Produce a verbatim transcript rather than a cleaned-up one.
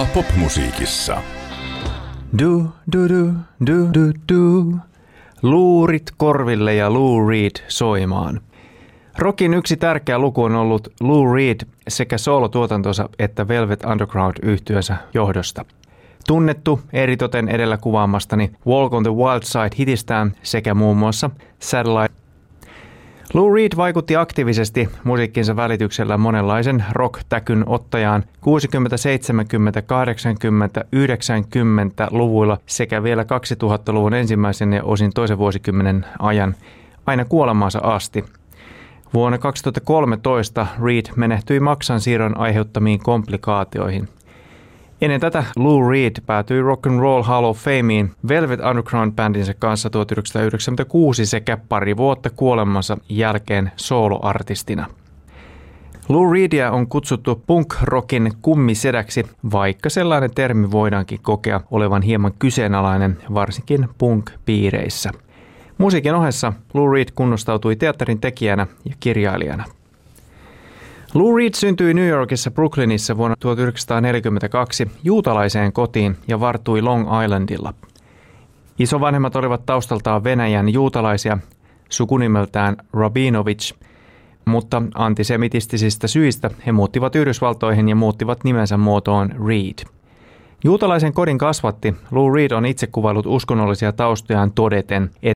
popmusiikissa. Du, du, du, du, du, du. Luurit korville ja Lou Reed soimaan. Rockin yksi tärkeä luku on ollut Lou Reed sekä soolotuotantonsa että Velvet Underground-yhtyönsä johdosta. Tunnettu eritoten edellä kuvaamastani Walk on the Wild Side hitistään sekä muun muassa Satellite. Lou Reed vaikutti aktiivisesti musiikkinsa välityksellä monenlaisen rock-täkyn ottajaan kuusikymmentä-, seitsemänkymmentä-, kahdeksankymmentä-, yhdeksänkymmentäluvuilla sekä vielä kaksituhattaluvun ensimmäisen ja osin toisen vuosikymmenen ajan aina kuolemaansa asti. Vuonna kaksituhattakolmetoista Reed menehtyi maksansiirron aiheuttamiin komplikaatioihin. Ennen tätä Lou Reed päätyi Rock and Roll Hall of Fameen Velvet Underground-bändinsä kanssa tuhatyhdeksänsataayhdeksänkymmentäkuusi sekä pari vuotta kuolemansa jälkeen soloartistina. Lou Reedia on kutsuttu punk-rockin kummisedäksi, vaikka sellainen termi voidaankin kokea olevan hieman kyseenalainen, varsinkin punk-piireissä. Musiikin ohessa Lou Reed kunnostautui teatterin tekijänä ja kirjailijana. Lou Reed syntyi New Yorkissa Brooklynissa vuonna tuhatyhdeksänsataaneljäkymmentäkaksi juutalaiseen kotiin ja vartui Long Islandilla. Isovanhemmat olivat taustaltaan Venäjän juutalaisia, sukunimeltään Rabinovich, mutta antisemitistisistä syistä he muuttivat Yhdysvaltoihin ja muuttivat nimensä muotoon Reed. Juutalaisen kodin kasvatti Lou Reed on itse kuvaillut uskonnollisia taustojaan todeten, että